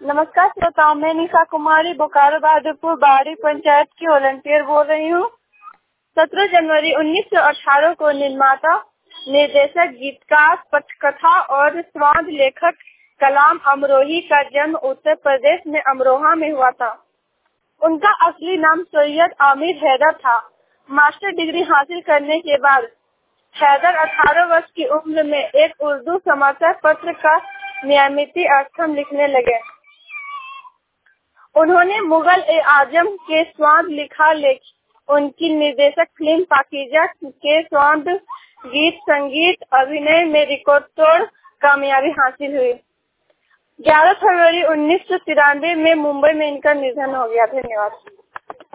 नमस्कार श्रोताओं, मैं निशा कुमारी बोकारो बहादुरपुर बाड़ी पंचायत की वॉलंटियर बोल रही हूँ। 17 जनवरी 1918 को निर्माता, निर्देशक, गीतकार, पटकथा और स्वांग लेखक कलाम अमरोही का जन्म उत्तर प्रदेश में अमरोहा में हुआ था। उनका असली नाम सैयद आमिर हैदर था। मास्टर डिग्री हासिल करने के बाद हैदर 18 वर्ष की उम्र में एक उर्दू समाचार पत्र का नियमित अक्षर लिखने लगे। उन्होंने मुगल ए आजम के स्वांग लिखा। उनकी निर्देशक फिल्म पाकीज़ा के स्वांग गीत, संगीत, अभिनय में रिकॉर्ड तोड़ कामयाबी हासिल हुई। 11 फरवरी 1993 में मुंबई में इनका निधन हो गया। धन्यवाद।